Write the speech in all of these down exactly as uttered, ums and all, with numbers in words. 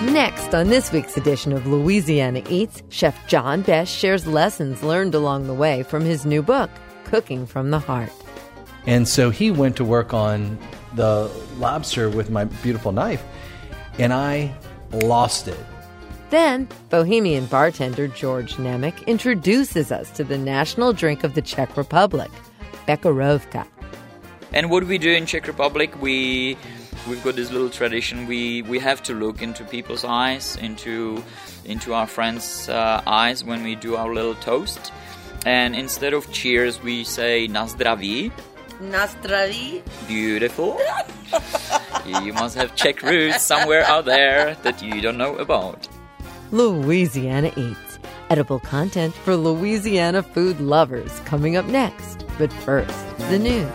Next, on this week's edition of Louisiana Eats, Chef John Best shares lessons learned along the way from his new book, Cooking from the Heart. And so he went to work on the lobster with my beautiful knife, and I lost it. Then, Bohemian bartender George Nemec introduces us to the national drink of the Czech Republic, Becherovka. And what we do in Czech Republic, we we've got this little tradition. We we have to look into people's eyes, into into our friends' uh, eyes when we do our little toast. And instead of cheers, we say na zdraví. Na zdraví. Beautiful. You must have Czech roots somewhere out there that you don't know about. Louisiana Eats. Edible content for Louisiana food lovers coming up next. But first, the news.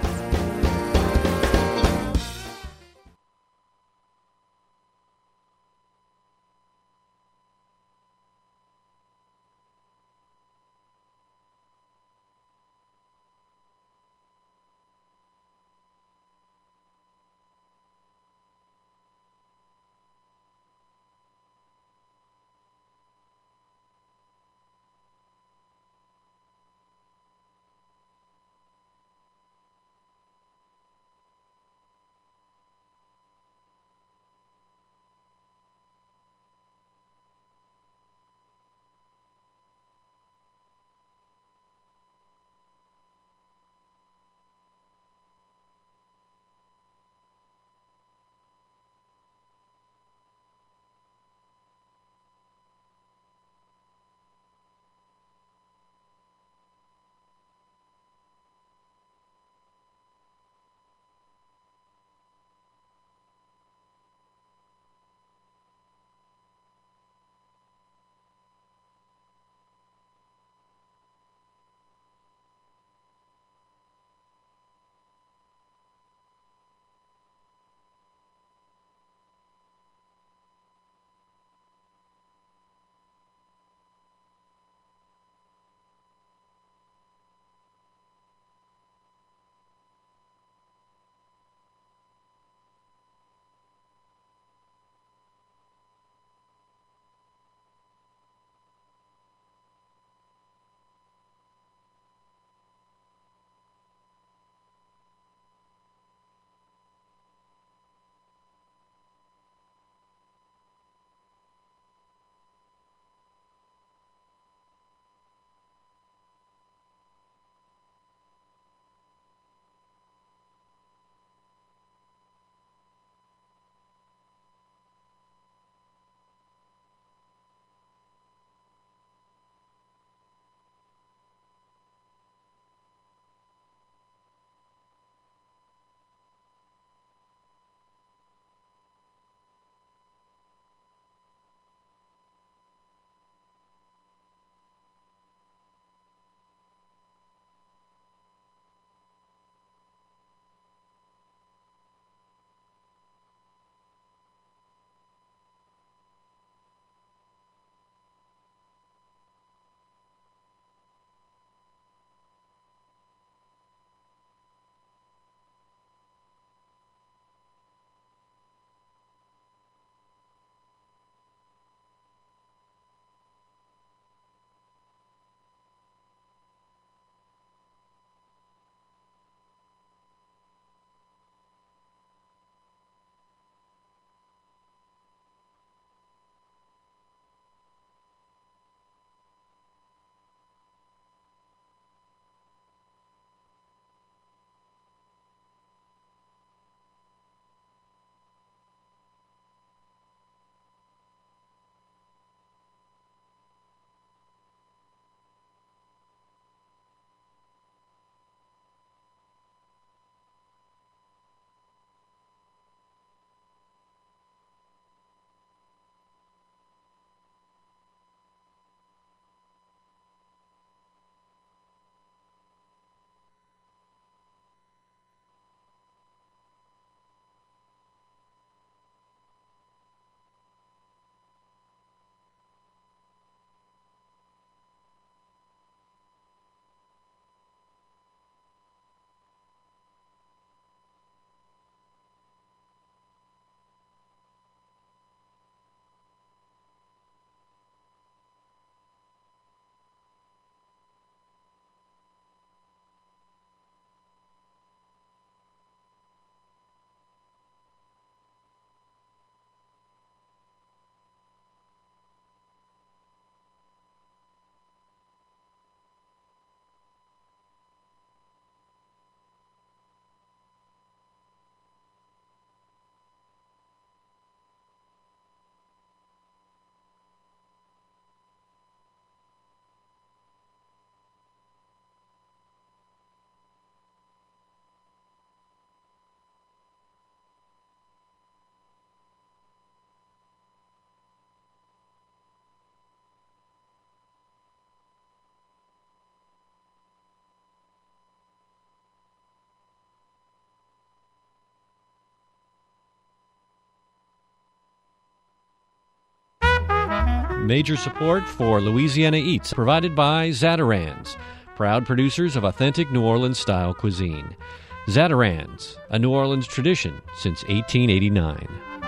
Major support for Louisiana Eats provided by Zatarain's, proud producers of authentic New Orleans-style cuisine. Zatarain's, a New Orleans tradition since eighteen eighty-nine.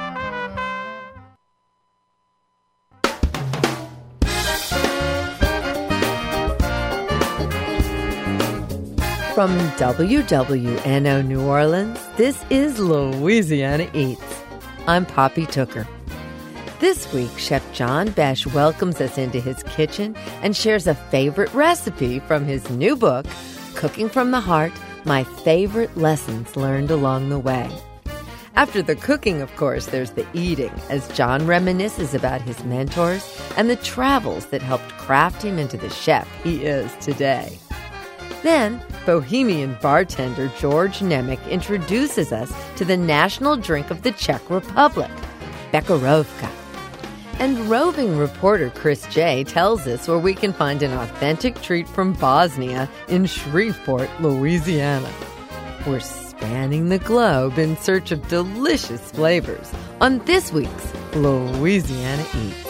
From W W N O New Orleans, this is Louisiana Eats. I'm Poppy Tooker. This week, Chef John Besh welcomes us into his kitchen and shares a favorite recipe from his new book, Cooking from the Heart, My Favorite Lessons Learned Along the Way. After the cooking, of course, there's the eating, as John reminisces about his mentors and the travels that helped craft him into the chef he is today. Then, Bohemian bartender George Nemec introduces us to the national drink of the Czech Republic, Becherovka. And roving reporter Chris J. tells us where we can find an authentic treat from Bosnia in Shreveport, Louisiana. We're spanning the globe in search of delicious flavors on this week's Louisiana Eats.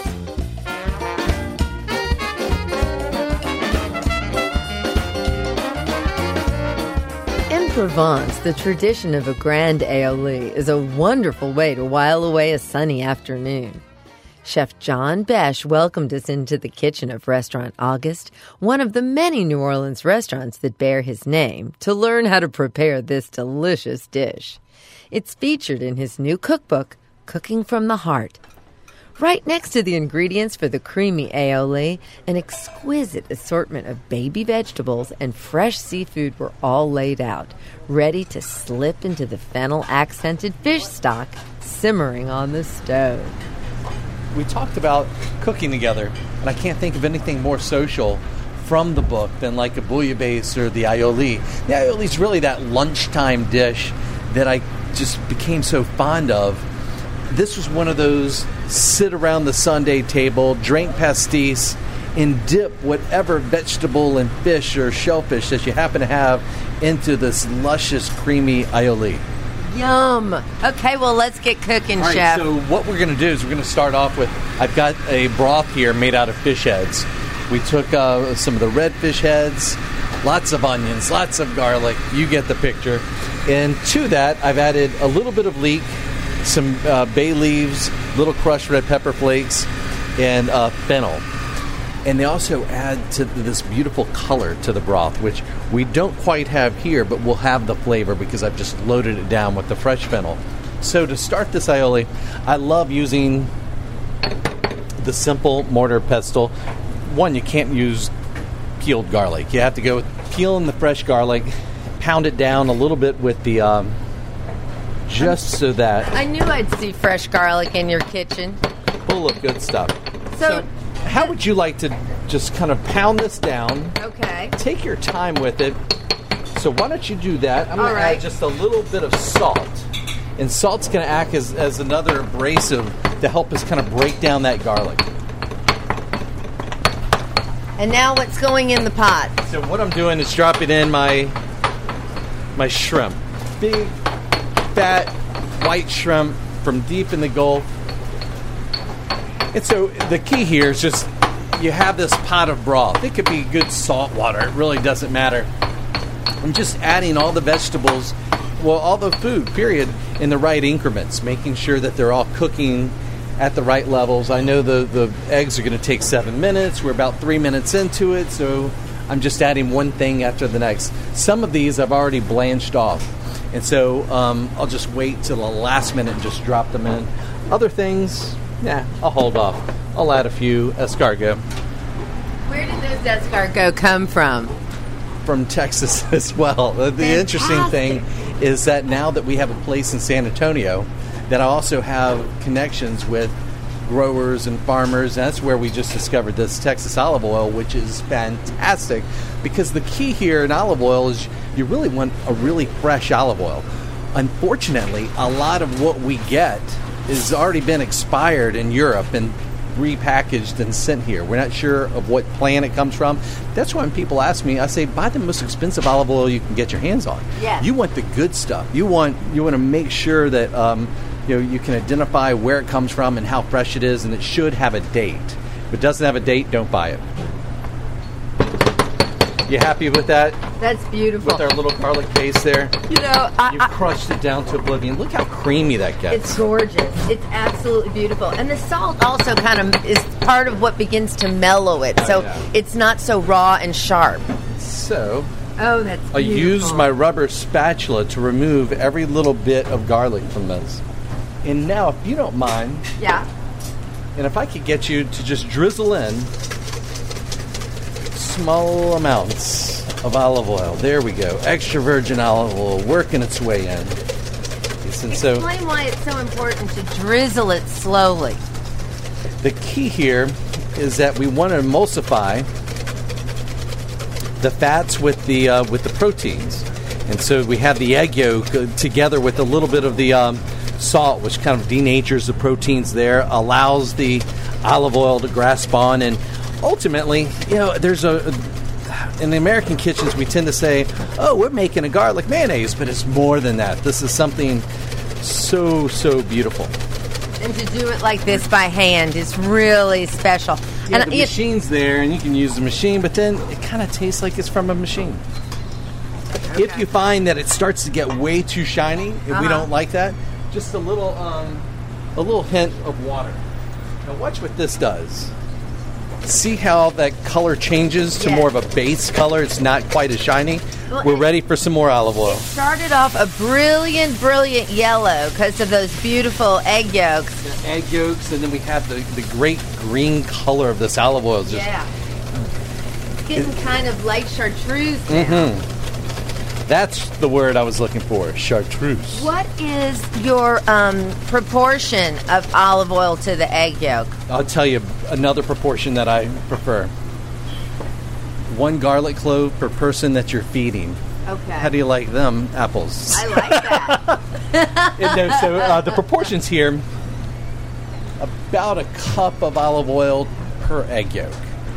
In Provence, the tradition of a grand aioli is a wonderful way to while away a sunny afternoon. Chef John Besh welcomed us into the kitchen of Restaurant August, one of the many New Orleans restaurants that bear his name, to learn how to prepare this delicious dish. It's featured in his new cookbook, Cooking from the Heart. Right next to the ingredients for the creamy aioli, an exquisite assortment of baby vegetables and fresh seafood were all laid out, ready to slip into the fennel-accented fish stock simmering on the stove. We talked about cooking together, and I can't think of anything more social from the book than like a bouillabaisse or the aioli. The aioli is really that lunchtime dish that I just became so fond of. This was one of those sit around the Sunday table, drink pastis, and dip whatever vegetable and fish or shellfish that you happen to have into this luscious, creamy aioli. Yum. Okay, well, let's get cooking, All right, Chef. so what we're going to do is we're going to start off with, I've got a broth here made out of fish heads. We took uh, some of the red fish heads, lots of onions, lots of garlic. You get the picture. And to that, I've added a little bit of leek, some uh, bay leaves, little crushed red pepper flakes, and uh, fennel. And they also add to this beautiful color to the broth, which we don't quite have here, but we'll have the flavor because I've just loaded it down with the fresh fennel. So to start this aioli, I love using the simple mortar pestle. One, you can't use peeled garlic. You have to go with peeling the fresh garlic, pound it down a little bit with the, um, just so that... I knew I'd see fresh garlic in your kitchen. Full of good stuff. So... so how would you like to just kind of pound this down? Okay. Take your time with it. So why don't you do that? I'm going All to right. add just a little bit of salt. And salt's going to act as, as another abrasive to help us kind of break down that garlic. And now what's going in the pot? So what I'm doing is dropping in my my shrimp. Big, fat, white shrimp from deep in the Gulf. And so the key here is just you have this pot of broth. It could be good salt water. It really doesn't matter. I'm just adding all the vegetables, well, all the food, period, in the right increments, making sure that they're all cooking at the right levels. I know the, the eggs are going to take seven minutes. We're about three minutes into it, so I'm just adding one thing after the next. Some of these I've already blanched off, and so um, I'll just wait till the last minute and just drop them in. Other things... Nah, I'll hold off. I'll add a few escargot. Where did those escargot come from? From Texas as well. The Fantastic. Interesting thing is that now that we have a place in San Antonio, that I also have connections with growers and farmers. And that's where we just discovered this Texas olive oil, which is fantastic. Because the key here in olive oil is you really want a really fresh olive oil. Unfortunately, a lot of what we get has already been expired in Europe and repackaged and sent here. We're not sure of what plant it comes from. That's why when people ask me, I say, buy the most expensive olive oil you can get your hands on. Yes. You want the good stuff. You want you want to make sure that um, you know you can identify where it comes from and how fresh it is, and it should have a date. If it doesn't have a date, don't buy it. You happy with that? That's beautiful. With our little garlic paste there? You know, I, You've I, crushed it down to oblivion. Look how creamy that gets. it's gorgeous. It's absolutely beautiful. And the salt also kind of is part of what begins to mellow it. So Oh, yeah. it's not so raw and sharp. So, Oh, that's I beautiful. used my rubber spatula to remove every little bit of garlic from this. And now, if you don't mind, Yeah. and if I could get you to just drizzle in small amounts of olive oil. There we go. Extra virgin olive oil working its way in. And so Explain why it's so important to drizzle it slowly. the key here is that we want to emulsify the fats with the uh, with the proteins. And so we have the egg yolk uh, together with a little bit of the um, salt, which kind of denatures the proteins there, allows the olive oil to grasp on, and ultimately, you know, there's a in the American kitchens we tend to say, "Oh, we're making a garlic mayonnaise," but it's more than that. This is something so so beautiful. And to do it like this by hand is really special. Yeah, and the it- machine's there, and you can use the machine, but then it kind of tastes like it's from a machine. If you find that it starts to get way too shiny, if we Uh-huh. don't like that, just a little, um, a little hint of water. Now, watch what this does. See how that color changes to Yes. more of a base color? It's not quite as shiny. Well, We're it- ready for some more olive oil. started off a brilliant, brilliant yellow because of those beautiful egg yolks. Egg yolks, and then we have the, the great green color of this olive oil. It's just, Yeah. It's getting kind of like chartreuse now. Mhm. That's the word I was looking for, chartreuse. What is your um, proportion of olive oil to the egg yolk? I'll tell you another proportion that I prefer. One garlic clove per person that you're feeding. Okay. How do you like them apples? I like that. And no, so uh, the proportions here, about a cup of olive oil per egg yolk.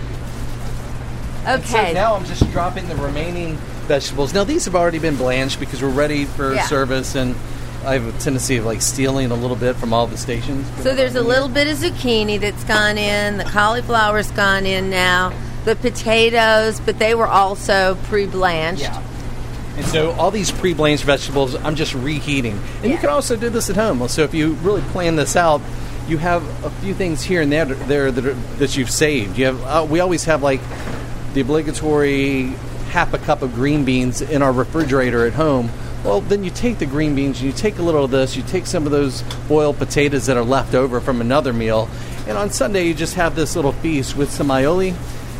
And Okay. so now I'm just dropping the remaining vegetables. Now these have already been blanched because we're ready for Yeah. service, and I have a tendency of like stealing a little bit from all the stations. So there's a little bit of zucchini that's gone in. The cauliflower's gone in now. The potatoes, but they were also pre-blanched. Yeah. And so all these pre-blanched vegetables, I'm just reheating. And you Yeah. can also do this at home. So if you really plan this out, you have a few things here and there, there that, are, that you've saved. You have. Uh, we always have like the obligatory half a cup of green beans in our refrigerator at home. Well, then you take the green beans and you take a little of this, you take some of those boiled potatoes that are left over from another meal, and on Sunday you just have this little feast with some aioli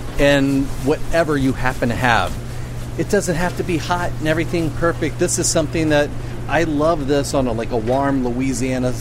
and whatever you happen to have. It doesn't have to be hot and everything perfect. This is something that I love this on a, like a warm Louisiana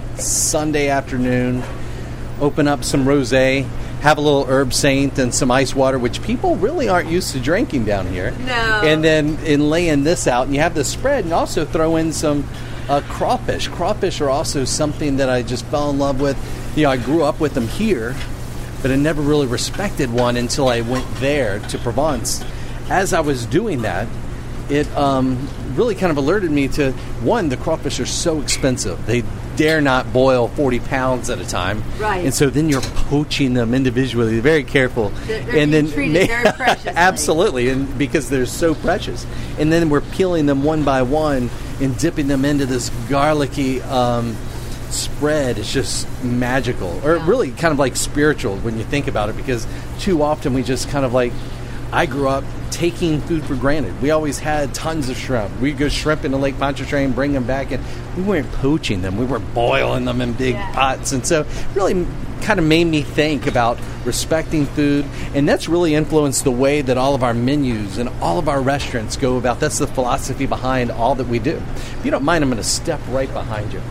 Sunday afternoon. Open up some rosé, have a little herb saint and some ice water, which people really aren't used to drinking down here. No. And then in laying this out, and you have the spread, and also throw in some uh, crawfish. Crawfish are also something that I just fell in love with. You know, I grew up with them here, but I never really respected one until I went there to Provence. As I was doing that, it um, really kind of alerted me to, one, the crawfish are so expensive. They dare not boil forty pounds at a time. Right. And so then you're poaching them individually, very careful. They're- they're and being then treated very preciously. Absolutely, and because they're so precious. And then we're peeling them one by one and dipping them into this garlicky um, spread. It's just magical, or Yeah. really kind of like spiritual when you think about it, because too often we just kind of like, I grew up taking food for granted. We always had tons of shrimp. We'd go shrimping to Lake Pontchartrain, bring them back, and we weren't poaching them. We were boiling them in big Yeah. pots. And so it really kind of made me think about respecting food, and that's really influenced the way that all of our menus and all of our restaurants go about. That's the philosophy behind all that we do. If you don't mind, I'm going to step right behind you.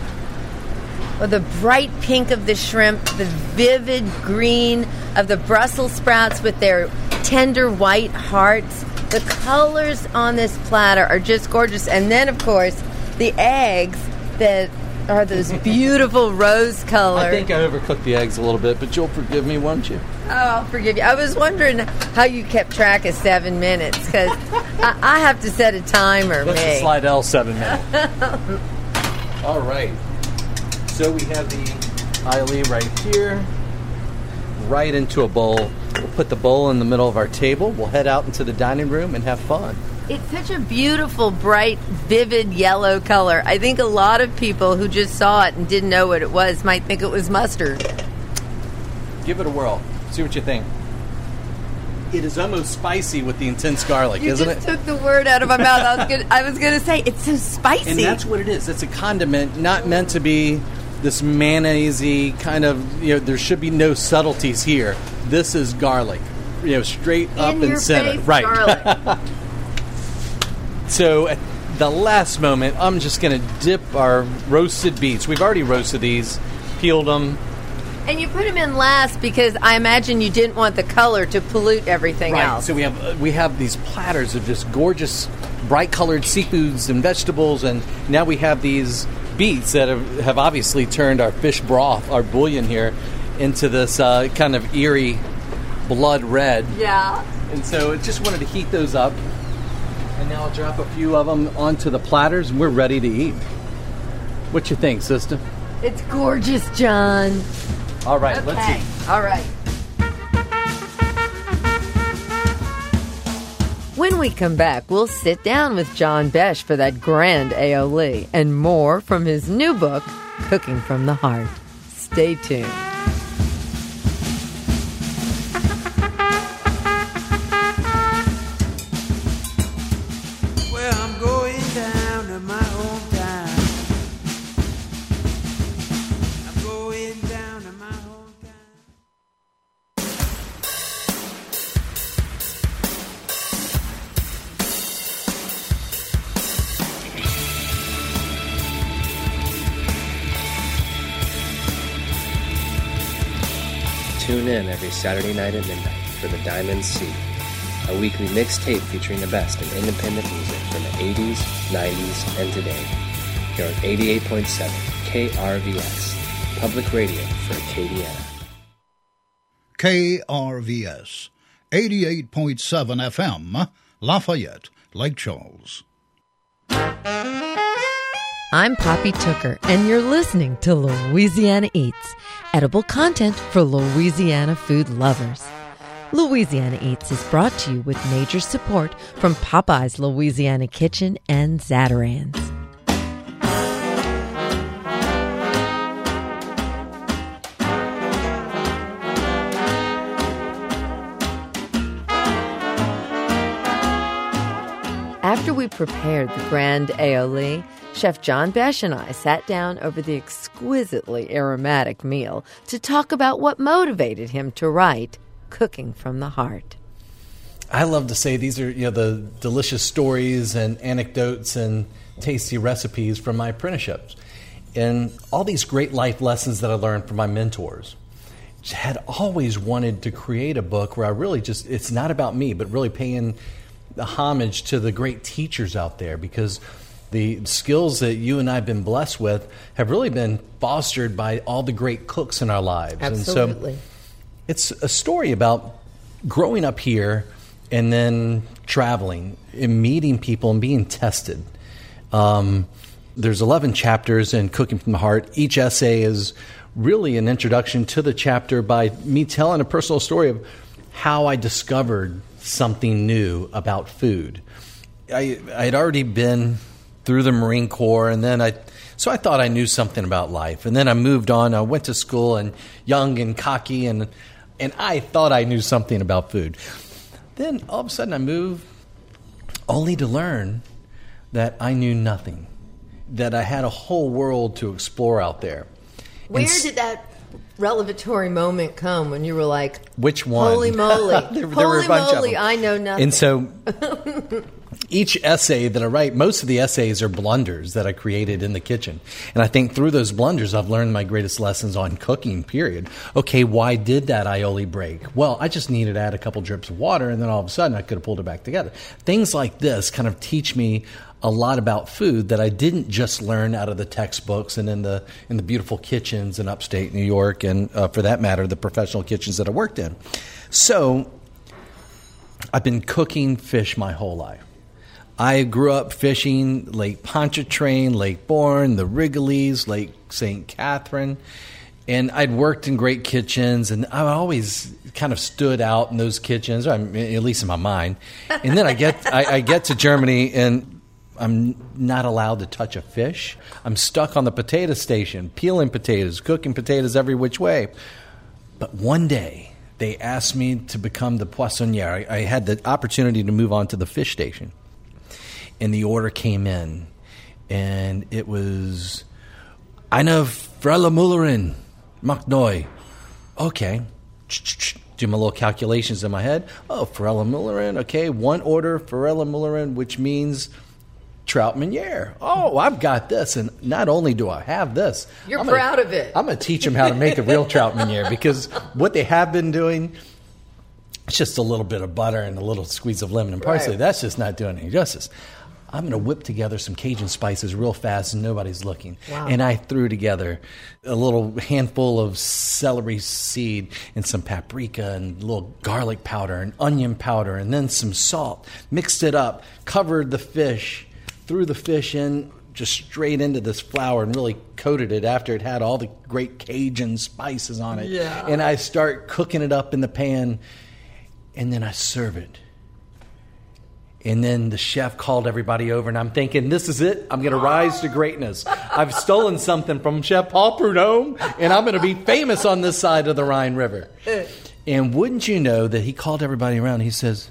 Well, the bright pink of the shrimp, the vivid green of the Brussels sprouts with their tender white hearts. The colors on this platter are just gorgeous. And then, of course, the eggs that are those beautiful rose color. I think I overcooked the eggs a little bit, but you'll forgive me, won't you? Oh, I'll forgive you. I was wondering how you kept track of seven minutes, because I, I have to set a timer, That's me. a Slidell seven minute. All right. So we have the aioli right here. right into a bowl. We'll put the bowl in the middle of our table. We'll head out into the dining room and have fun. It's such a beautiful, bright, vivid yellow color. I think a lot of people who just saw it and didn't know what it was might think it was mustard. Give it a whirl. See what you think. It is almost spicy with the intense garlic, you isn't it? You just took the word out of my mouth. I was gonna, I was going to say, it's so spicy. And that's what it is. It's a condiment not meant to be this mayonnaise-y kind of, you know, there should be no subtleties here. This is garlic, you know, straight up In and your center. face Right. Garlic. So at the last moment, I'm just going to dip our roasted beets. We've already roasted these, peeled them. And you put them in last because I imagine you didn't want the color to pollute everything Right. else. So we have uh, we have these platters of just gorgeous, bright-colored seafoods and vegetables, and now we have these beets that have, have obviously turned our fish broth, our bouillon here, into this uh, kind of eerie blood red. Yeah. And so I just wanted to heat those up. And now I'll drop a few of them onto the platters, and we're ready to eat. What you think, sister? It's gorgeous, John. All right, Okay. let's eat. All right. When we come back, we'll sit down with John Besh for that grand aioli and more from his new book, Cooking from the Heart. Stay tuned. Well, I'm going down to my hometown. I'm going down to my hometown. Tune in every Saturday night at midnight for The Diamond Sea, a weekly mixtape featuring the best in independent music from the eighties, nineties, and today. Here on eighty-eight point seven K R V S, public radio for Acadiana. K R V S, eighty-eight point seven F M, Lafayette, Lake Charles. I'm Poppy Tooker, and you're listening to Louisiana Eats, edible content for Louisiana food lovers. Louisiana Eats is brought to you with major support from Popeye's Louisiana Kitchen and Zatarain's. After we prepared the grand aioli, Chef John Besh and I sat down over the exquisitely aromatic meal to talk about what motivated him to write Cooking from the Heart. I love to say these are, you know, the delicious stories and anecdotes and tasty recipes from my apprenticeships. And all these great life lessons that I learned from my mentors. Had always wanted to create a book where I really just, it's not about me, but really paying the homage to the great teachers out there, because the skills that you and I have been blessed with have really been fostered by all the great cooks in our lives. Absolutely. And so it's a story about growing up here and then traveling and meeting people and being tested. Um, there's eleven chapters in Cooking from the Heart. Each essay is really an introduction to the chapter by me telling a personal story of how I discovered something new about food. I, I had already been through the Marine Corps, and then I, so I thought I knew something about life. And then I moved on. I went to school, and young and cocky, and and I thought I knew something about food. Then all of a sudden I moved, only to learn that I knew nothing, that I had a whole world to explore out there. Where And s- did that revelatory moment come when you were like, Which one? holy moly, there, there were holy a bunch moly, of them. I know nothing. And so each essay that I write, most of the essays are blunders that I created in the kitchen. And I think through those blunders, I've learned my greatest lessons on cooking, period. Okay, why did that aioli break? Well, I just needed to add a couple drips of water, and then all of a sudden I could have pulled it back together. Things like this kind of teach me a lot about food that I didn't just learn out of the textbooks and in the in the beautiful kitchens in upstate New York, and uh, for that matter, the professional kitchens that I worked in. So I've been cooking fish my whole life. I grew up fishing Lake Pontchartrain, Lake Bourne, the Wrigley's, Lake Saint Catherine. And I'd worked in great kitchens, and I always kind of stood out in those kitchens, or I'm- at least in my mind. And then I get I, I get to Germany, and I'm not allowed to touch a fish. I'm stuck on the potato station, peeling potatoes, cooking potatoes every which way. But one day, they asked me to become the poissonnière. I, I had the opportunity to move on to the fish station. And the order came in, and it was, Eine Frelle Müllerin, Machnoi. Okay. Do my little calculations in my head. Oh, Frelle Müllerin. Okay, one order, Frelle Müllerin, which means trout meunière. Oh, I've got this. And not only do I have this. You're I'm proud gonna, of it. I'm going to teach them how to make a real trout meunière, because what they have been doing, it's just a little bit of butter and a little squeeze of lemon and parsley. Right. That's just not doing any justice. I'm going to whip together some Cajun spices real fast and nobody's looking. Wow. And I threw together a little handful of celery seed and some paprika and a little garlic powder and onion powder and then some salt. Mixed it up, covered the fish, threw the fish in just straight into this flour and really coated it after it had all the great Cajun spices on it. Yeah. And I start cooking it up in the pan, and then I serve it. And then the chef called everybody over, and I'm thinking, this is it. I'm going to rise to greatness. I've stolen something from Chef Paul Prudhomme, and I'm going to be famous on this side of the Rhine River. And wouldn't you know that he called everybody around. He says,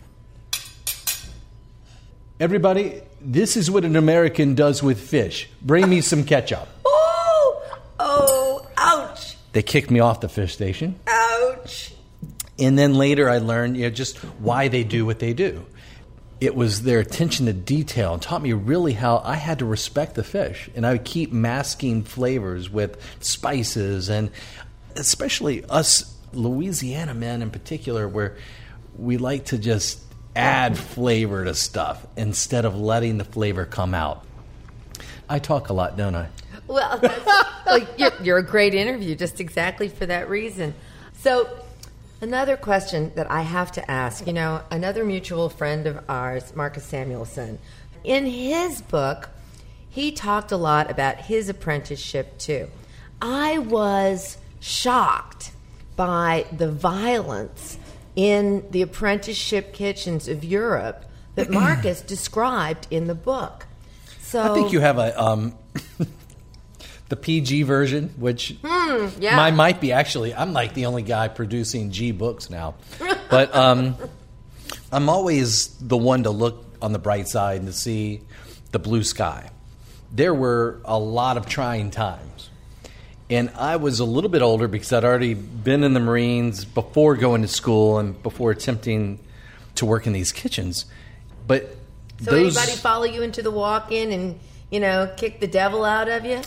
everybody, this is what an American does with fish. Bring me some ketchup. Oh, oh, ouch, They kicked me off the fish station. ouch. And then later I learned, you know, just why they do what they do. It was their attention to detail and taught me really how I had to respect the fish. And I would keep masking flavors with spices, and especially us Louisiana men in particular, where we like to just add flavor to stuff instead of letting the flavor come out. I talk a lot, don't I? Well, that's, well you're, you're a great interview, just exactly for that reason. So, another question that I have to ask, you know, another mutual friend of ours, Marcus Samuelson, in his book, he talked a lot about his apprenticeship too. I was shocked by the violence in the apprenticeship kitchens of Europe that Marcus described in the book. So I think you have a um, the P G version, which Hmm, yeah. mine might be actually. I'm like the only guy producing G books now, but um, I'm always the one to look on the bright side and to see the blue sky. There were a lot of trying times, and I was a little bit older because I'd already been in the Marines before going to school and before attempting to work in these kitchens. But So those, anybody follow you into the walk-in and, you know, kick the devil out of you?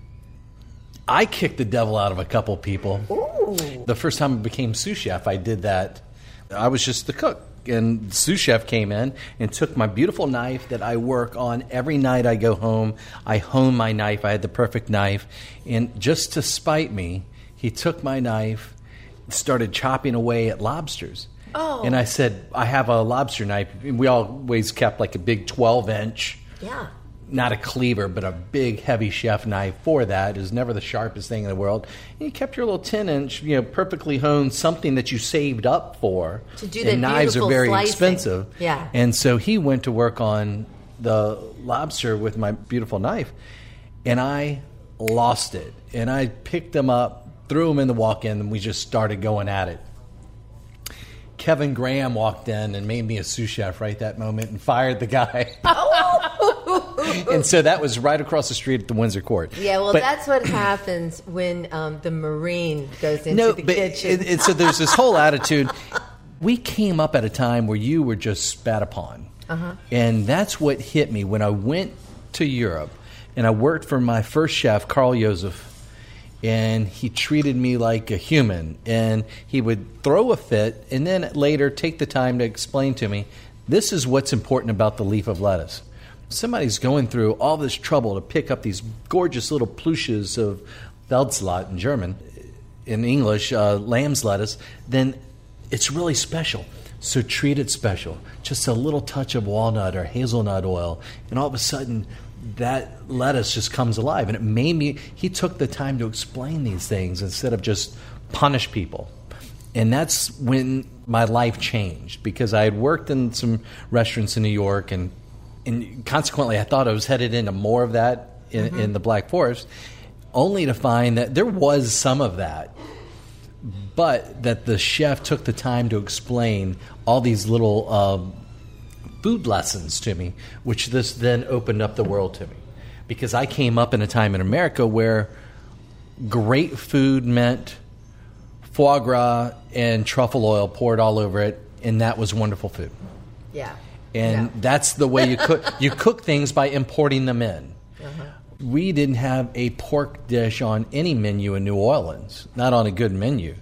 I kicked the devil out of a couple people. Ooh. The first time I became sous chef, I did that. I was just the cook. And the sous chef came in and took my beautiful knife that I work on every night I go home. I hone my knife. I had the perfect knife. And just to spite me, he took my knife, started chopping away at lobsters. Oh. And I said, I have a lobster knife. We always kept like a big twelve-inch. Yeah. Not a cleaver, but a big, heavy chef knife for that. It was never the sharpest thing in the world. And you kept your little ten-inch, you know, perfectly honed, something that you saved up for. To do that and knives are beautiful very slicing. expensive. Yeah. And so he went to work on the lobster with my beautiful knife, and I lost it. And I picked him up, threw him in the walk-in, and we just started going at it. Kevin Graham walked in and made me a sous chef right that moment and fired the guy. And so that was right across the street at the Windsor Court. Yeah, well, But- that's what happens when um, the Marine goes into no, the but kitchen. It, it, so there's this whole attitude. We came up at a time where you were just spat upon. Uh-huh. And that's what hit me when I went to Europe and I worked for my first chef, Carl Joseph. And he treated me like a human. And he would throw a fit and then later take the time to explain to me, this is what's important about the leaf of lettuce. Somebody's going through all this trouble to pick up these gorgeous little plushes of Feldsalat in German, in English, uh, lamb's lettuce, then it's really special. So treat it special. Just a little touch of walnut or hazelnut oil, and all of a sudden, that lettuce just comes alive. And it made me, he took the time to explain these things instead of just punish people. And that's when my life changed, because I had worked in some restaurants in New York, and, and consequently I thought I was headed into more of that in, mm-hmm. in the Black Forest, only to find that there was some of that, but that the chef took the time to explain all these little uh, food lessons to me, which this then opened up the world to me. Because I came up in a time in America where great food meant foie gras and truffle oil poured all over it, and that was wonderful food. Yeah. And yeah. that's the way you cook. You cook things by importing them in. Uh-huh. We didn't have a pork dish on any menu in New Orleans, not on a good menu,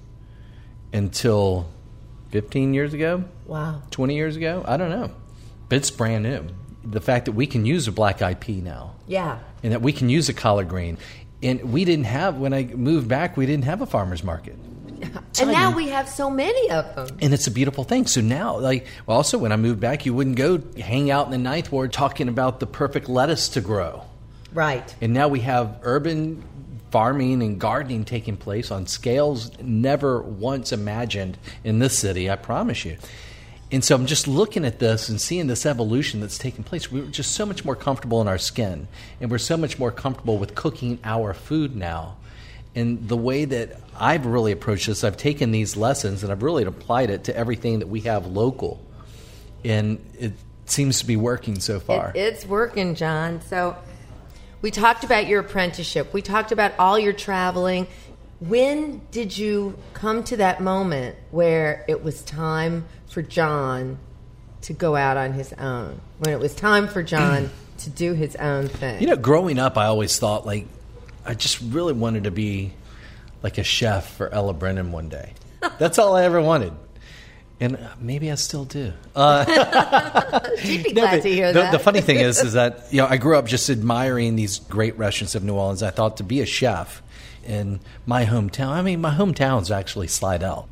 until fifteen years ago. Wow. twenty years ago? I don't know. But it's brand new. The fact that we can use a black-eyed pea now. Yeah. And that we can use a collard green. And we didn't have, when I moved back, we didn't have a farmer's market. And now we have so many of them. And it's a beautiful thing. So now, like, well, also when I moved back, you wouldn't go hang out in the Ninth Ward talking about the perfect lettuce to grow. Right. And now we have urban farming and gardening taking place on scales never once imagined in this city, I promise you. And so I'm just looking at this and seeing this evolution that's taking place. We're just so much more comfortable in our skin, and we're so much more comfortable with cooking our food now. And the way that I've really approached this, I've taken these lessons and I've really applied it to everything that we have local. And it seems to be working so far. It, it's working, John. So we talked about your apprenticeship. We talked about all your traveling. When did you come to that moment where it was time for John to go out on his own? When it was time for John to do his own thing? You know, growing up, I always thought, like, I just really wanted to be like a chef for Ella Brennan one day. That's all I ever wanted. And maybe I still do. Uh, She'd be glad no, to hear the, that. The funny thing is, is that, you know, I grew up just admiring these great restaurants of New Orleans. I thought to be a chef in my hometown, I mean, my hometown's actually Slidell.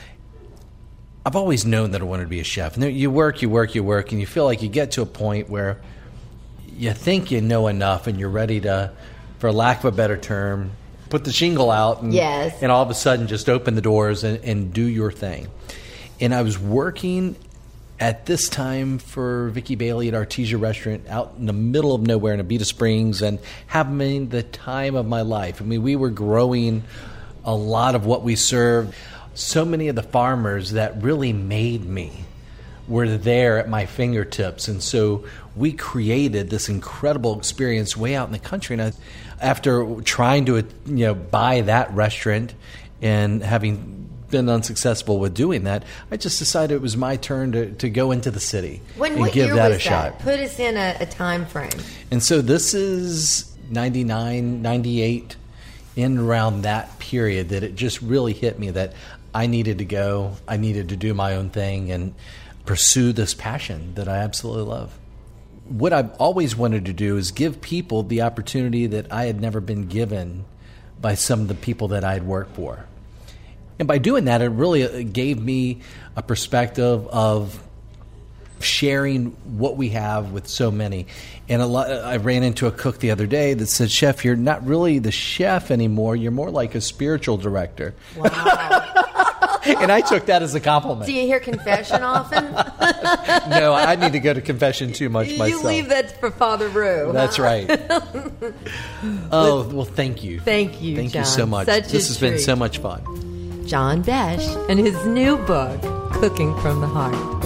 I've always known that I wanted to be a chef. And you work, you work, you work, and you feel like you get to a point where you think you know enough and you're ready to, for lack of a better term, put the shingle out and, yes. and all of a sudden just open the doors and, and do your thing. And I was working at this time for Vicky Bailey at Artesia Restaurant out in the middle of nowhere in Abita Springs and having the time of my life. I mean, we were growing a lot of what we served. So many of the farmers that really made me were there at my fingertips. And so we created this incredible experience way out in the country. And I, after trying to, you know, buy that restaurant and having been unsuccessful with doing that, I just decided it was my turn to, to go into the city when, and what give year that was a shot. That? Put us in a, a time frame. And so this is ninety-nine, ninety-eight, in around that period that it just really hit me that I needed to go, I needed to do my own thing and pursue this passion that I absolutely love. What I've always wanted to do is give people the opportunity that I had never been given by some of the people that I had worked for. And by doing that, it really gave me a perspective of sharing what we have with so many. And a lot, I ran into a cook the other day that said, "Chef, you're not really the chef anymore. You're more like a spiritual director." Wow. And I took that as a compliment. Do you hear confession often? No, I need to go to confession too much you myself. You leave that for Father Rue. That's huh? right. Oh, well, thank you. Thank you, Thank John. you so much. Such a this has been treat. so much fun. John Besh and his new book, Cooking from the Heart.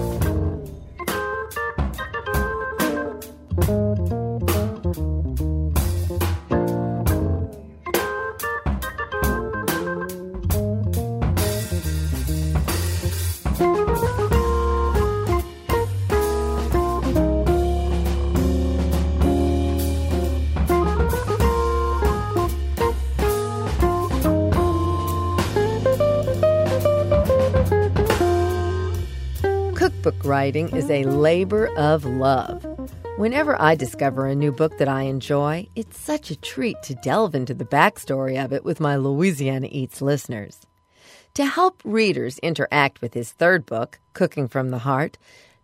Cookbook writing is a labor of love. Whenever I discover a new book that I enjoy, it's such a treat to delve into the backstory of it with my Louisiana Eats listeners. To help readers interact with his third book, Cooking from the Heart,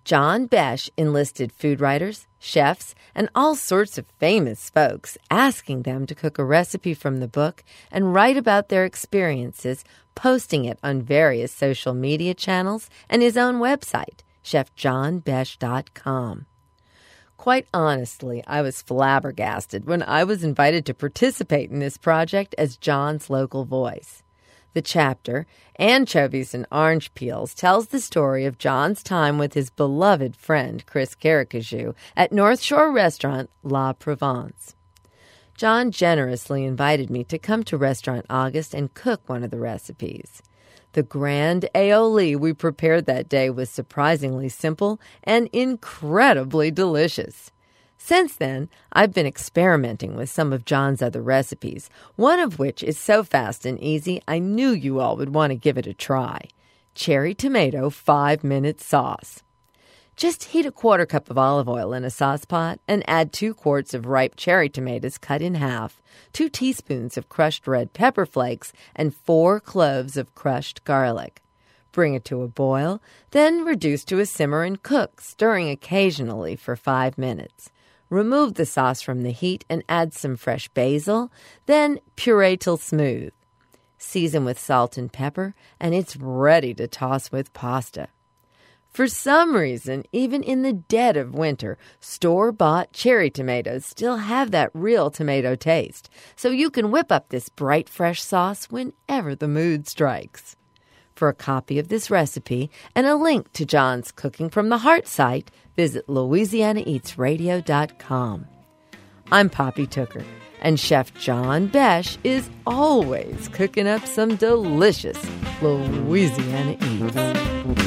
John Besh enlisted food writers, chefs, and all sorts of famous folks, asking them to cook a recipe from the book and write about their experiences, posting it on various social media channels and his own website, chef john besh dot com. Quite honestly, I was flabbergasted when I was invited to participate in this project as John's local voice. The chapter, Anchovies and Orange Peels, tells the story of John's time with his beloved friend Chris Caracajou at North Shore restaurant La Provence. John generously invited me to come to Restaurant August and cook one of the recipes. The grand aioli we prepared that day was surprisingly simple and incredibly delicious. Since then, I've been experimenting with some of John's other recipes, one of which is so fast and easy I knew you all would want to give it a try. Cherry tomato five-minute sauce. Just heat a quarter cup of olive oil in a sauce pot and add two quarts of ripe cherry tomatoes cut in half, two teaspoons of crushed red pepper flakes, and four cloves of crushed garlic. Bring it to a boil, then reduce to a simmer and cook, stirring occasionally for five minutes. Remove the sauce from the heat and add some fresh basil, then puree till smooth. Season with salt and pepper, and it's ready to toss with pasta. For some reason, even in the dead of winter, store-bought cherry tomatoes still have that real tomato taste, so you can whip up this bright, fresh sauce whenever the mood strikes. For a copy of this recipe and a link to John's Cooking from the Heart site, visit louisiana eats radio dot com. I'm Poppy Tooker, and Chef John Besh is always cooking up some delicious Louisiana Eats.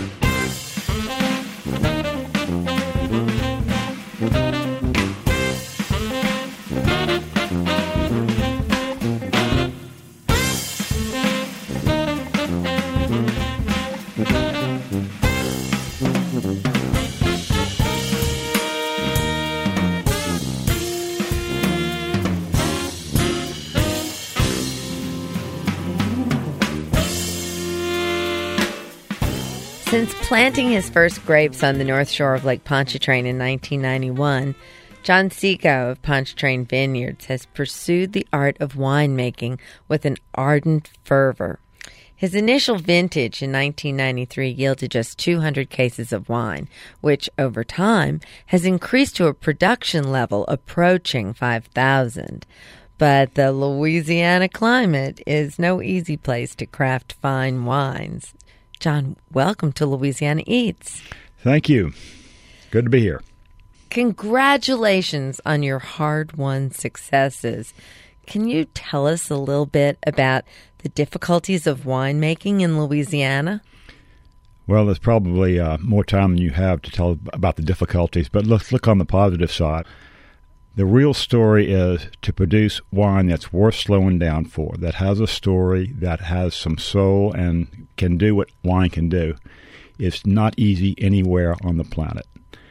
Since planting his first grapes on the north shore of Lake Pontchartrain in nineteen ninety-one, John Seco of Pontchartrain Vineyards has pursued the art of winemaking with an ardent fervor. His initial vintage in nineteen ninety-three yielded just two hundred cases of wine, which over time has increased to a production level approaching five thousand. But the Louisiana climate is no easy place to craft fine wines. John, welcome to Louisiana Eats. Thank you. Good to be here. Congratulations on your hard-won successes. Can you tell us a little bit about the difficulties of winemaking in Louisiana? Well, there's probably uh, more time than you have to tell about the difficulties, but let's look on the positive side. The real story is to produce wine that's worth slowing down for, that has a story, that has some soul, and can do what wine can do. It's not easy anywhere on the planet.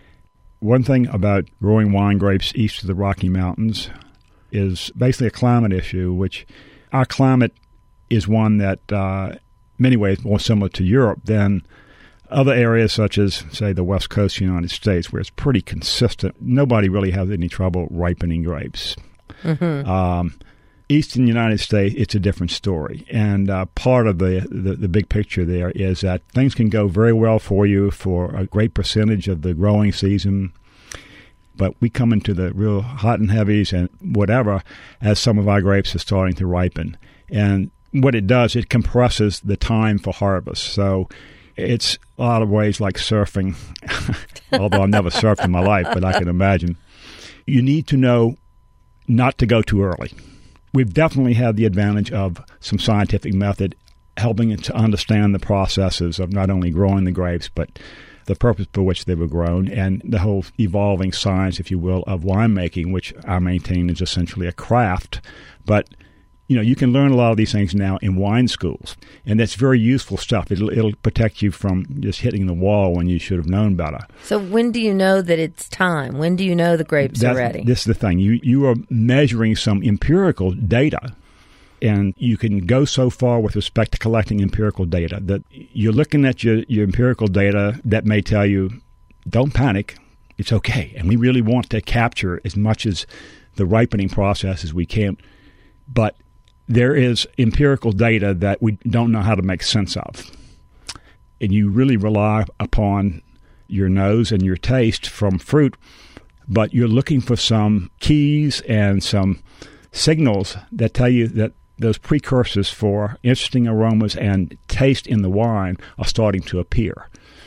One thing about growing wine grapes east of the Rocky Mountains is basically a climate issue, which our climate is one that, uh, in many ways, more similar to Europe than other areas such as, say, the West Coast of the United States, where it's pretty consistent. Nobody really has any trouble ripening grapes. Mm-hmm. Um, Eastern United States, it's a different story. And uh, part of the, the, the big picture there is that things can go very well for you for a great percentage of the growing season. But we come into the real hot and heavies and whatever as some of our grapes are starting to ripen. And what it does, it compresses the time for harvest. So it's a lot of ways like surfing, although I've never surfed in my life, but I can imagine. You need to know not to go too early. We've definitely had the advantage of some scientific method helping it to understand the processes of not only growing the grapes, but the purpose for which they were grown, and the whole evolving science, if you will, of winemaking, which I maintain is essentially a craft. But you know, you can learn a lot of these things now in wine schools, and that's very useful stuff. It'll, it'll protect you from just hitting the wall when you should have known better. So when do you know that it's time? When do you know the grapes that's, are ready? This is the thing. You, you are measuring some empirical data, and you can go so far with respect to collecting empirical data that you're looking at your, your empirical data that may tell you don't panic. It's okay. And we really want to capture as much as the ripening process as we can. But there is empirical data that we don't know how to make sense of. And you really rely upon your nose and your taste from fruit, but you're looking for some keys and some signals that tell you that those precursors for interesting aromas and taste in the wine are starting to appear.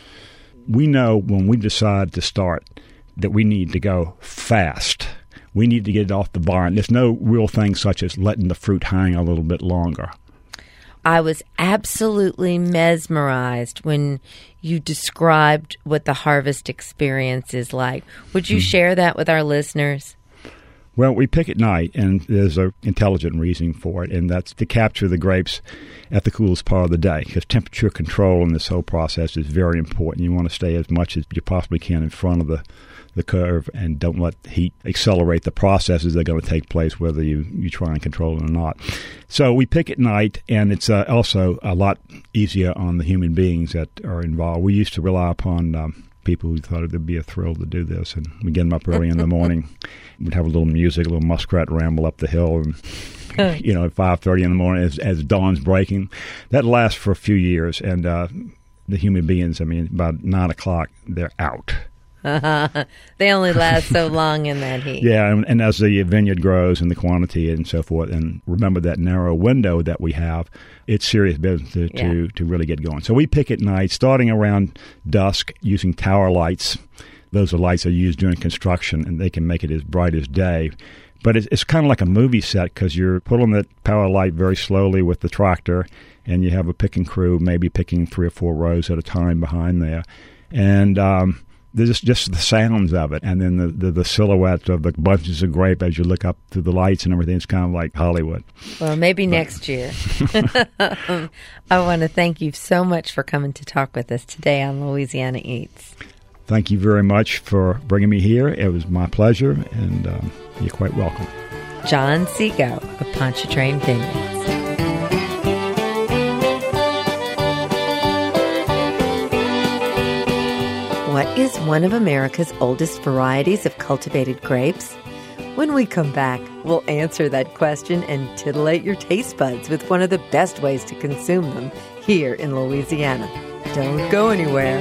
We know when we decide to start that we need to go fast. We need to get it off the vine. There's no real thing such as letting the fruit hang a little bit longer. I was absolutely mesmerized when you described what the harvest experience is like. Would you hmm. share that with our listeners? Well, we pick at night, and there's an intelligent reason for it, and that's to capture the grapes at the coolest part of the day, because temperature control in this whole process is very important. You want to stay as much as you possibly can in front of the, the curve and don't let heat accelerate the processes that are going to take place, whether you, you try and control it or not. So we pick at night, and it's uh, also a lot easier on the human beings that are involved. We used to rely upon um, people who thought it would be a thrill to do this, and we get them up early in the morning. We'd have a little music, a little muskrat ramble up the hill, and you know, at five thirty in the morning as, as dawn's breaking. That lasts for a few years, and uh, the human beings, I mean, about nine o'clock, they're out. They only last so long in that heat. Yeah, and, and as the vineyard grows and the quantity and so forth, and remember that narrow window that we have, it's serious business to, yeah. to, to really get going. So we pick at night, starting around dusk, using tower lights. Those are lights that are used during construction, and they can make it as bright as day. But it's, it's kind of like a movie set, because you're pulling that power light very slowly with the tractor, and you have a picking crew maybe picking three or four rows at a time behind there. And um, there's just, just the sounds of it, and then the, the, the silhouette of the bunches of grape as you look up through the lights and everything. It's kind of like Hollywood. Well, maybe but. next year. um, I want to thank you so much for coming to talk with us today on Louisiana Eats. Thank you very much for bringing me here. It was my pleasure, and um, you're quite welcome. John Seago of Pontchartrain Vineyards. What is one of America's oldest varieties of cultivated grapes? When we come back, we'll answer that question and titillate your taste buds with one of the best ways to consume them here in Louisiana. Don't go anywhere.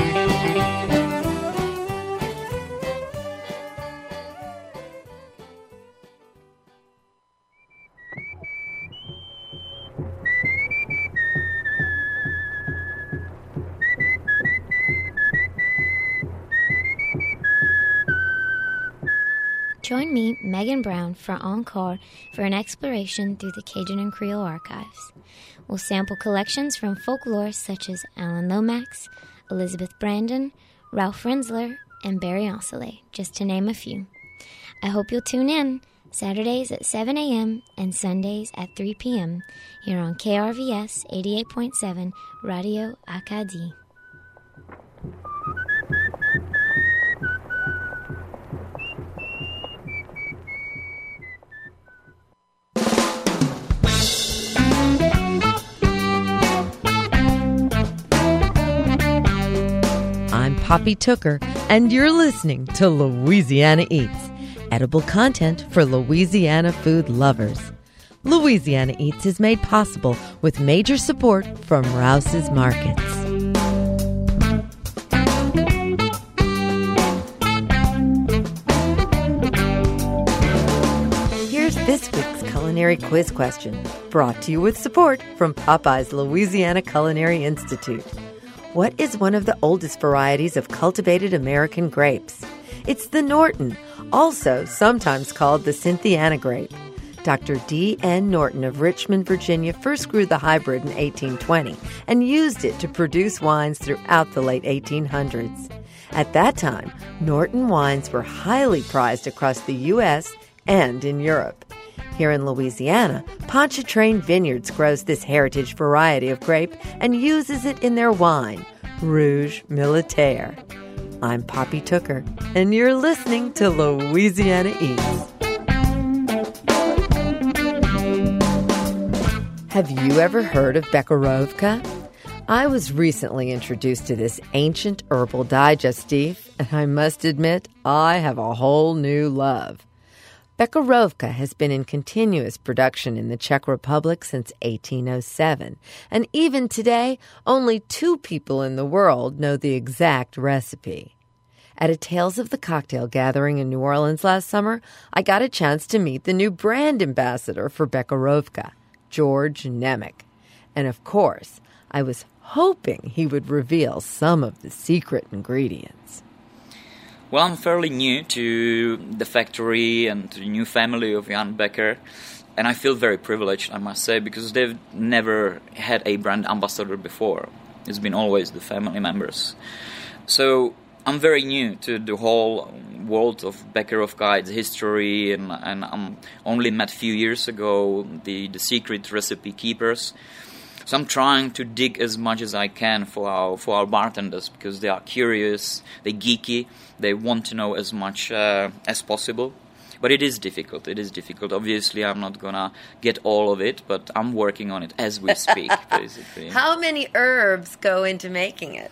Join me, Megan Brown, for Encore for an exploration through the Cajun and Creole archives. We'll sample collections from folklore such as Alan Lomax, Elizabeth Brandon, Ralph Rensler, and Barry Osselet, just to name a few. I hope you'll tune in Saturdays at seven a.m. and Sundays at three p.m. here on K R V S eighty-eight point seven Radio Acadie. Poppy Tooker, and you're listening to Louisiana Eats, edible content for Louisiana food lovers. Louisiana Eats is made possible with major support from Rouse's Markets. Here's this week's culinary quiz question, brought to you with support from Popeye's Louisiana Culinary Institute. What is one of the oldest varieties of cultivated American grapes? It's the Norton, also sometimes called the Cynthiana grape. Doctor D N Norton of Richmond, Virginia, first grew the hybrid in eighteen twenty and used it to produce wines throughout the late eighteen hundreds. At that time, Norton wines were highly prized across the U S and in Europe. Here in Louisiana, Pontchartrain Vineyards grows this heritage variety of grape and uses it in their wine, Rouge Militaire. I'm Poppy Tooker, and you're listening to Louisiana Eats. Have you ever heard of Becherovka? I was recently introduced to this ancient herbal digestif, and I must admit, I have a whole new love. Becherovka has been in continuous production in the Czech Republic since eighteen oh seven, and even today, only two people in the world know the exact recipe. At a Tales of the Cocktail gathering in New Orleans last summer, I got a chance to meet the new brand ambassador for Becherovka, George Nemec. And of course, I was hoping he would reveal some of the secret ingredients. Well, I'm fairly new to the factory and to the new family of Jan Becker, and I feel very privileged, I must say, because they've never had a brand ambassador before. It's been always the family members. So I'm very new to the whole world of Becherovka, its history, and, and I'm only met a few years ago the, the secret recipe keepers. So I'm trying to dig as much as I can for our for our bartenders, because they are curious, they're geeky, they want to know as much uh, as possible. But it is difficult, it is difficult. Obviously, I'm not going to get all of it, but I'm working on it as we speak, basically. How many herbs go into making it?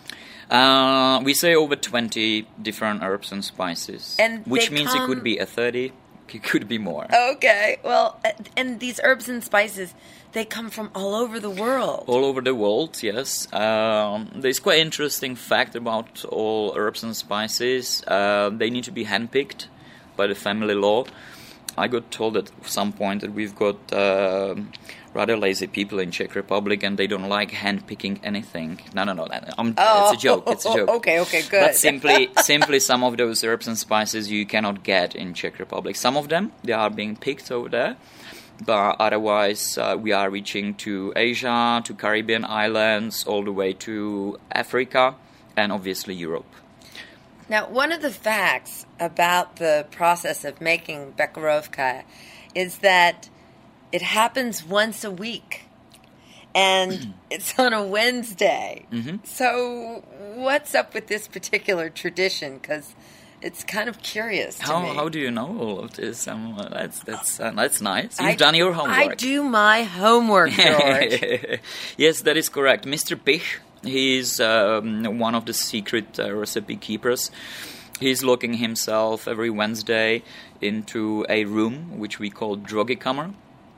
Uh, we say over twenty different herbs and spices, and which means come... it could be a thirty, it could be more. Okay, well, and these herbs and spices, they come from all over the world. All over the world, yes. Um, there's quite an interesting fact about all herbs and spices. Uh, they need to be handpicked by the family law. I got told at some point that we've got uh, rather lazy people in Czech Republic, and they don't like handpicking anything. No, no, no. I'm, oh, it's a joke. It's a joke. Okay, okay, good. But simply, simply, some of those herbs and spices you cannot get in Czech Republic. Some of them, they are being picked over there. But otherwise, uh, we are reaching to Asia, to Caribbean islands, all the way to Africa, and obviously Europe. Now, one of the facts about the process of making Becherovka is that it happens once a week, and it's on a Wednesday. Mm-hmm. So what's up with this particular tradition? Because it's kind of curious to how, me. How do you know all of this? Um, that's that's uh, that's nice. You've I, done your homework. I do my homework, George. Yes, that is correct. Mister Pich, he's um, one of the secret uh, recipe keepers. He's locking himself every Wednesday into a room which we call Drogekammer.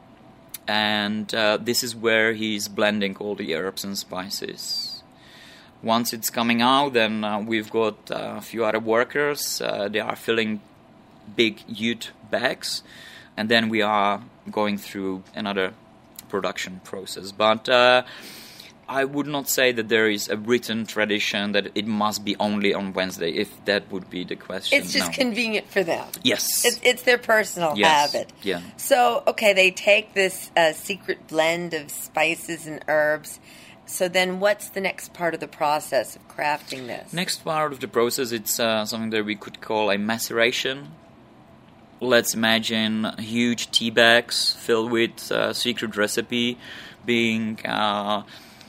And uh, this is where he's blending all the herbs and spices. Once it's coming out, then uh, we've got uh, a few other workers. Uh, they are filling big, huge bags. And then we are going through another production process. But uh, I would not say that there is a written tradition that it must be only on Wednesday, if that would be the question. It's just no. convenient for them. Yes. It's, it's their personal yes. habit. Yeah. So, okay, they take this uh, secret blend of spices and herbs. So then what's the next part of the process of crafting this? Next part of the process, it's uh, something that we could call a maceration. Let's imagine huge tea bags filled with uh, secret recipe being uh,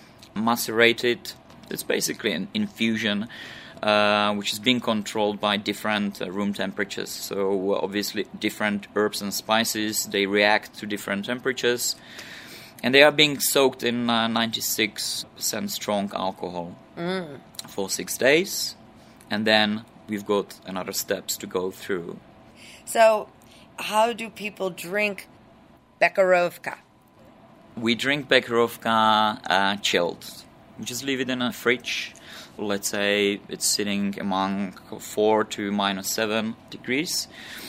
macerated. It's basically an infusion uh, which is being controlled by different uh, room temperatures. So uh, obviously different herbs and spices, they react to different temperatures. And they are being soaked in uh, ninety-six percent strong alcohol mm. for six days. And then we've got another steps to go through. So how do people drink Becherovka? We drink Becherovka uh, chilled. We just leave it in a fridge. Let's say it's sitting among four to minus seven degrees.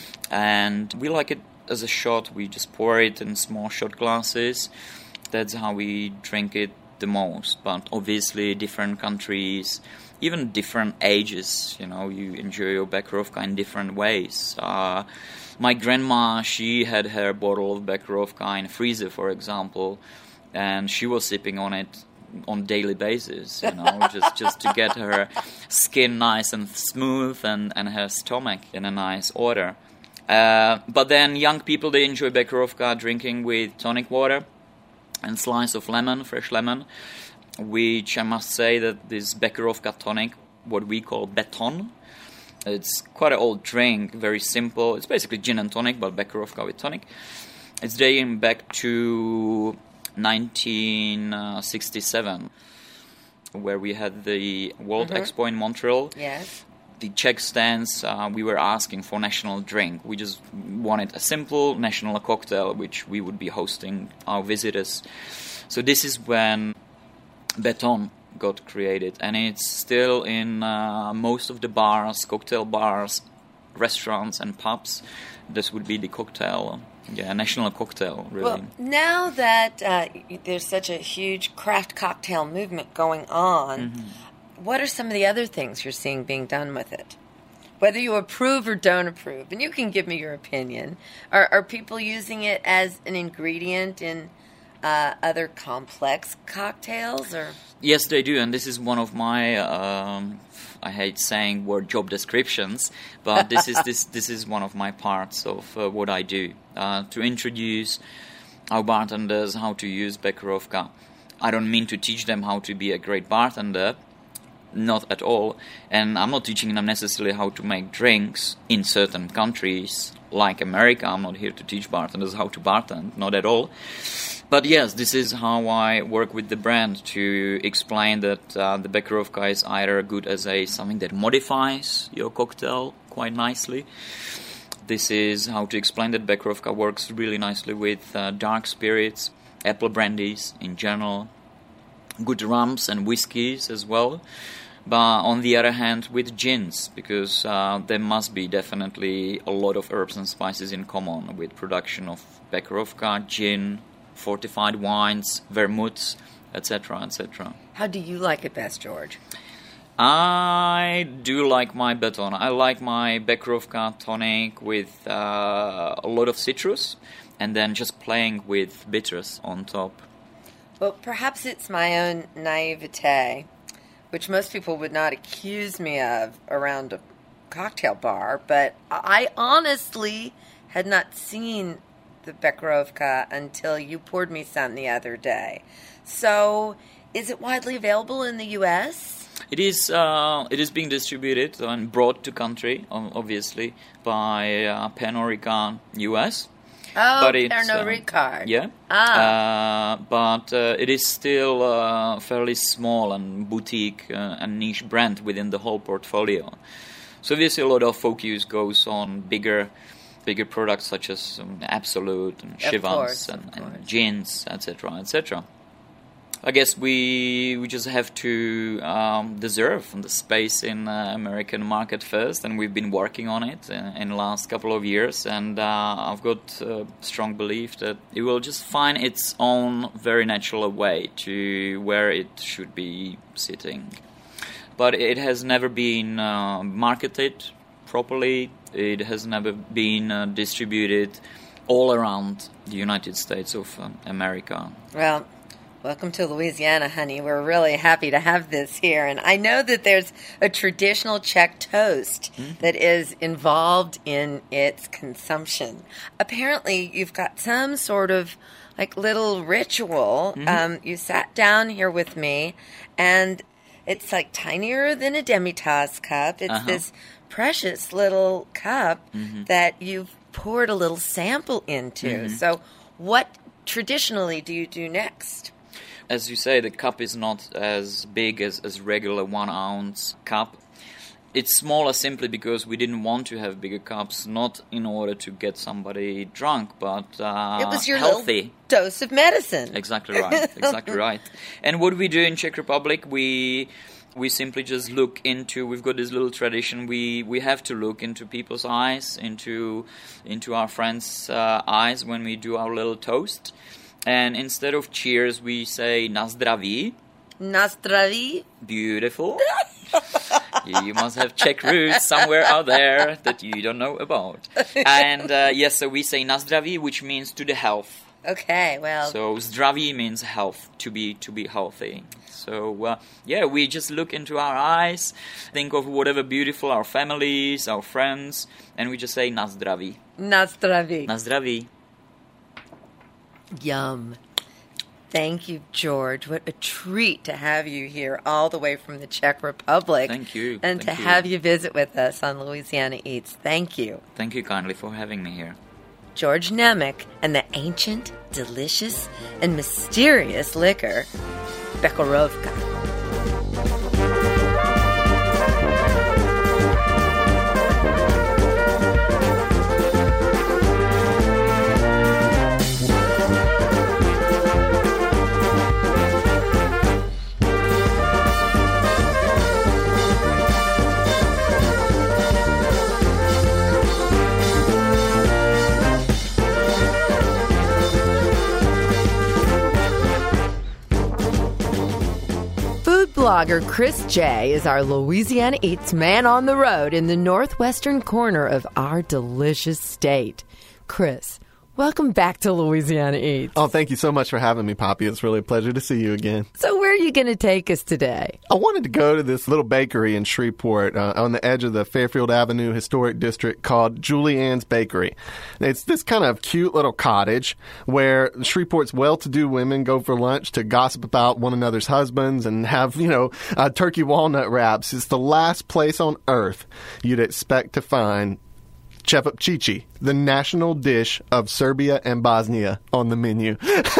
And we like it as a shot. We just pour it in small shot glasses. That's how we drink it the most. But obviously different countries, even different ages, you know, you enjoy your Becherovka in different ways. Uh, my grandma, she had her bottle of Becherovka in a freezer, for example, and she was sipping on it on daily basis, you know, just, just to get her skin nice and smooth and, and her stomach in a nice order. Uh, but then young people, they enjoy Becherovka drinking with tonic water and slice of lemon, fresh lemon, which I must say that this Becherovka tonic, what we call Beton, it's quite an old drink, very simple. It's basically gin and tonic, but Becherovka with tonic. It's dating back to nineteen sixty-seven. where we had the World mm-hmm. Expo in Montreal. Yes. The Czech stands, uh, we were asking for national drink. We just wanted a simple national cocktail, which we would be hosting our visitors. So this is when Beton got created, and it's still in uh, most of the bars, cocktail bars, restaurants and pubs. This would be the cocktail, yeah, national cocktail, really. Well, now that uh, there's such a huge craft cocktail movement going on, mm-hmm. what are some of the other things you're seeing being done with it? Whether you approve or don't approve, and you can give me your opinion. Are, are people using it as an ingredient in uh, other complex cocktails? Or yes, they do, and this is one of my, um, I hate saying word job descriptions, but this is this this is one of my parts of uh, what I do, uh, to introduce our bartenders how to use Becherovka. I don't mean to teach them how to be a great bartender, not at all, and I'm not teaching them necessarily how to make drinks in certain countries like America. I'm not here to teach bartenders how to bartend, not at all. But yes, this is how I work with the brand, to explain that uh, the Becherovka is either good as a something that modifies your cocktail quite nicely. This is how to explain that Becherovka works really nicely with uh, dark spirits, apple brandies in general, good rums and whiskies as well. But on the other hand, with gins, because uh, there must be definitely a lot of herbs and spices in common with production of Becherovka, gin, fortified wines, vermouths, et cetera, et cetera. How do you like it best, George? I do like my Beton. I like my Becherovka tonic with uh, a lot of citrus, and then just playing with bitters on top. Well, perhaps it's my own naivete, which most people would not accuse me of around a cocktail bar, but I honestly had not seen the Becherovka until you poured me some the other day. So, is it widely available in the U S? It is. Uh, it is being distributed and brought to country, obviously, by uh, Pernod Ricard U S. Oh, but it's, Pernod uh, Ricard. Yeah. Ah. Uh, but uh, it is still uh, fairly small and boutique uh, and niche brand within the whole portfolio. So obviously a lot of focus goes on bigger bigger products such as um, Absolute and Chivas and, and gins, et cetera, et cetera. I guess we we just have to um, deserve the space in the uh, American market first, and we've been working on it in, in the last couple of years, and uh, I've got a strong belief that it will just find its own very natural way to where it should be sitting. But it has never been uh, marketed properly. It has never been uh, distributed all around the United States of uh, America. Well, welcome to Louisiana, honey. We're really happy to have this here. And I know that there's a traditional Czech toast mm-hmm. that is involved in its consumption. Apparently, you've got some sort of like little ritual. Mm-hmm. Um, you sat down here with me, and it's like tinier than a Demitasse cup. It's uh-huh. this precious little cup mm-hmm. that you've poured a little sample into. Mm-hmm. So what traditionally do you do next? As you say, the cup is not as big as, as regular one-ounce cup. It's smaller simply because we didn't want to have bigger cups, not in order to get somebody drunk, but uh, it was your healthy. Little dose of medicine. Exactly right, exactly right. And what we do in Czech Republic, we we simply just look into, we've got this little tradition, we, we have to look into people's eyes, into, into our friends' uh, eyes when we do our little toast. And instead of cheers, we say na zdraví. Na zdraví. Beautiful. you, you must have Czech roots somewhere out there that you don't know about. And uh, yes, so we say na zdraví, which means to the health. Okay, well. So zdraví means health, to be to be healthy. So uh, yeah, we just look into our eyes, think of whatever beautiful, our families, our friends, and we just say na zdraví. Na zdraví. Na zdraví. Yum. Thank you, George. What a treat to have you here all the way from the Czech Republic. Thank you. And Thank to you. have you visit with us on Louisiana Eats. Thank you. Thank you kindly for having me here. George Nemec and the ancient, delicious, and mysterious liquor, Becherovka. Food blogger Chris J is our Louisiana Eats man on the road in the northwestern corner of our delicious state. Chris, welcome back to Louisiana Eats. Oh, thank you so much for having me, Poppy. It's really a pleasure to see you again. So where are you going to take us today? I wanted to go to this little bakery in Shreveport uh, on the edge of the Fairfield Avenue Historic District called Julianne's Bakery. It's this kind of cute little cottage where Shreveport's well-to-do women go for lunch to gossip about one another's husbands and have, you know, uh, turkey walnut wraps. It's the last place on earth you'd expect to find cevapcici, the national dish of Serbia and Bosnia, on the menu.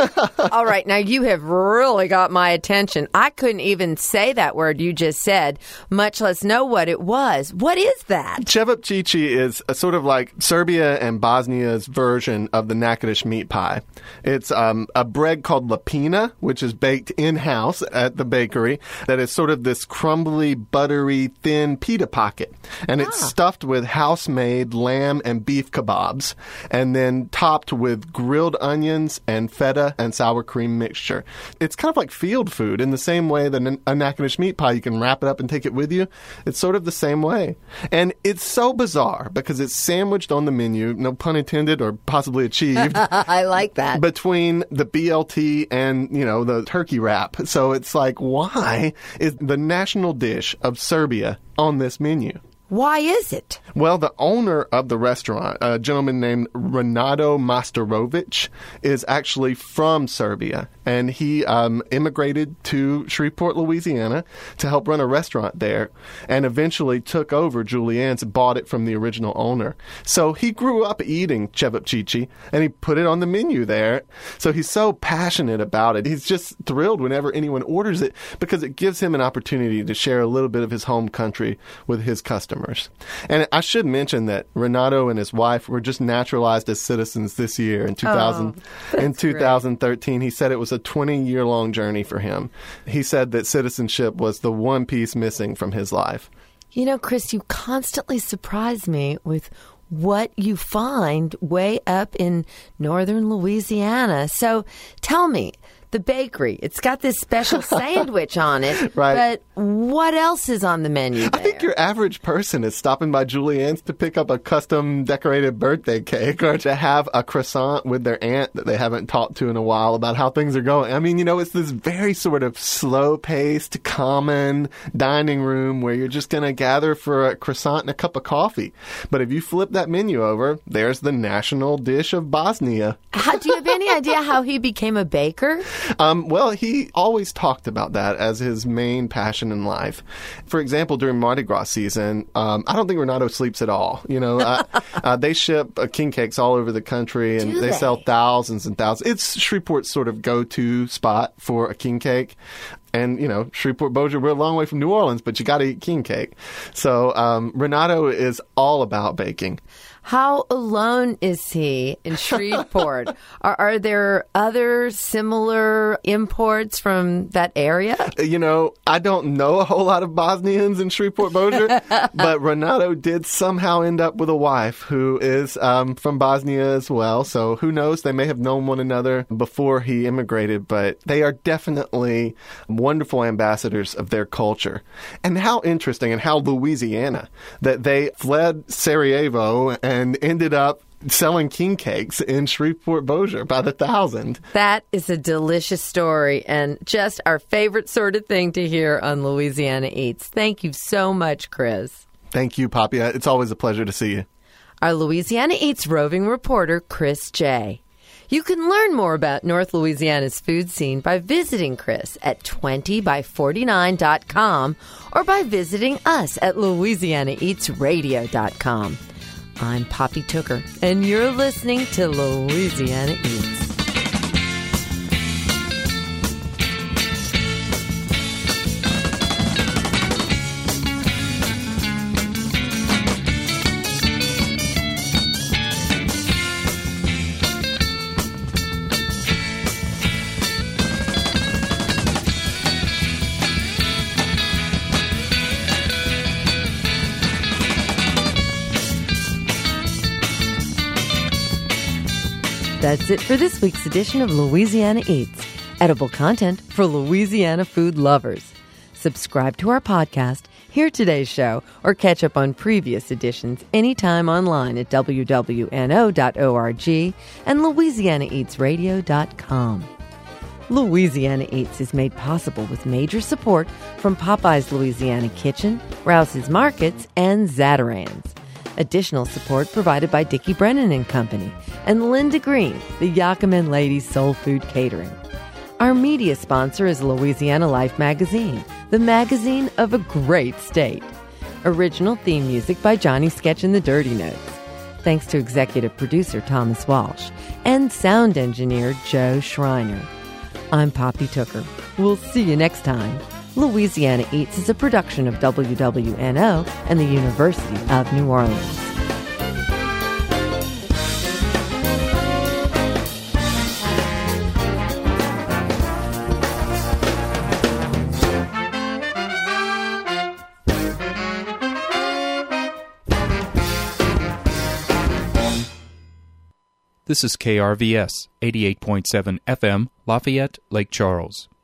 All right, now you have really got my attention. I couldn't even say that word you just said, much less know what it was. What is that? Cevapcici is a sort of like Serbia and Bosnia's version of the Natchitoches meat pie. It's um, a bread called lapina, which is baked in-house at the bakery, that is sort of this crumbly, buttery, thin pita pocket. And it's Ah. stuffed with house-made lamb and beef kebabs, and then topped with grilled onions and feta and sour cream mixture. It's kind of like field food in the same way that a Natchitoches meat pie, you can wrap it up and take it with you. It's sort of the same way. And it's so bizarre because it's sandwiched on the menu, no pun intended or possibly achieved, I like that. between the B L T and, you know, the turkey wrap. So it's like, why is the national dish of Serbia on this menu? Why is it? Well, the owner of the restaurant, a gentleman named Renato Masterovic, is actually from Serbia, and he um, immigrated to Shreveport, Louisiana, to help run a restaurant there, and eventually took over Julianne's and bought it from the original owner. So he grew up eating cevapcici, and he put it on the menu there. So he's so passionate about it. He's just thrilled whenever anyone orders it because it gives him an opportunity to share a little bit of his home country with his customers. And I should mention that Renato and his wife were just naturalized as citizens this year in two thousand. Oh, in two thousand thirteen, he said it was a twenty-year-long journey for him. He said that citizenship was the one piece missing from his life. You know, Chris, you constantly surprise me with what you find way up in northern Louisiana. So tell me, the bakery, it's got this special sandwich on it, Right. but what else is on the menu there? I think your average person is stopping by Julianne's to pick up a custom decorated birthday cake or to have a croissant with their aunt that they haven't talked to in a while about how things are going. I mean, you know, it's this very sort of slow-paced, common dining room where you're just going to gather for a croissant and a cup of coffee. But if you flip that menu over, there's the national dish of Bosnia. How, do you have any idea how he became a baker? Um, well, he always talked about that as his main passion in life. For example, during Mardi Gras season, um, I don't think Renato sleeps at all. You know, uh, uh, they ship uh, king cakes all over the country, and Do they they? sell thousands and thousands. It's Shreveport's sort of go-to spot for a king cake. And, you know, Shreveport, Bossier, we're a long way from New Orleans, but you got to eat king cake. So um, Renato is all about baking. How alone is he in Shreveport? are, are there other similar imports from that area? You know, I don't know a whole lot of Bosnians in Shreveport, Bossier, but Renato did somehow end up with a wife who is um, from Bosnia as well. So who knows? They may have known one another before he immigrated, but they are definitely wonderful ambassadors of their culture. And how interesting and how Louisiana that they fled Sarajevo and ended up selling king cakes in Shreveport, Bossier by the thousand. That is a delicious story and just our favorite sort of thing to hear on Louisiana Eats. Thank you so much, Chris. Thank you, Poppy. It's always a pleasure to see you. Our Louisiana Eats roving reporter, Chris J. You can learn more about North Louisiana's food scene by visiting Chris at twenty by forty-nine dot com or by visiting us at louisiana eats radio dot com. I'm Poppy Tooker, and you're listening to Louisiana Eats. That's it for this week's edition of Louisiana Eats, edible content for Louisiana food lovers. Subscribe to our podcast, hear today's show, or catch up on previous editions anytime online at w w n o dot org and louisiana eats radio dot com. Louisiana Eats is made possible with major support from Popeye's Louisiana Kitchen, Rouse's Markets, and Zatarain's. Additional support provided by Dickie Brennan and Company and Linda Green, the Yakima Ladies Soul Food Catering. Our media sponsor is Louisiana Life Magazine, the magazine of a great state. Original theme music by Johnny Sketch and the Dirty Notes. Thanks to executive producer Thomas Walsh and sound engineer Joe Schreiner. I'm Poppy Tooker. We'll see you next time. Louisiana Eats is a production of W W N O and the University of New Orleans. This is K R V S, eighty-eight point seven F M, Lafayette, Lake Charles.